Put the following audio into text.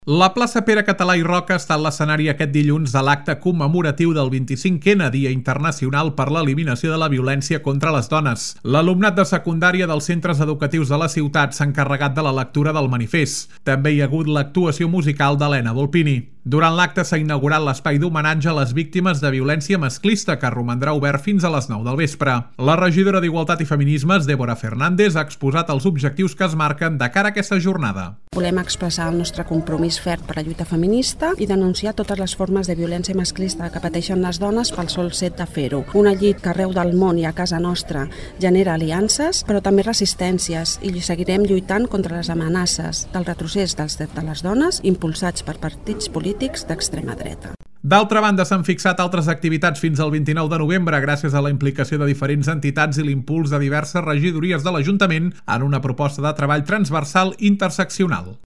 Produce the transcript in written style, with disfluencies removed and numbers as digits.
La plaça Pere Català i Roca ha estat l'escenari aquest dilluns de l'acte commemoratiu del 25è Dia Internacional per l'Eliminació de la Violència contra les Dones. L'alumnat de secundària dels centres educatius de la ciutat s'ha encarregat de la lectura del manifest. També hi ha hagut l'actuació musical d'Helena Volpini. Durant l'acte s'ha inaugurat l'espai d'homenatge a les víctimes de violència masclista, que romandrà obert fins a les 9 del vespre. La regidora d'Igualtat i Feminismes, Débora Fernández, ha exposat els objectius que es marquen de cara a aquesta jornada. Volem expressar el nostre compromís ferm per la lluita feminista i denunciar totes les formes de violència masclista que pateixen les dones pel sol fet de fer-ho. Una lluita que arreu del món i a casa nostra genera aliances, però també resistències, i seguirem lluitant contra les amenaces del retrocés dels drets de les dones impulsats per partits polítics d'extrema dreta. D'altra banda, s'han fixat altres activitats fins al 29 de novembre gràcies a la implicació de diferents entitats i l'impuls de diverses regidories de l'Ajuntament en una proposta de treball transversal interseccional.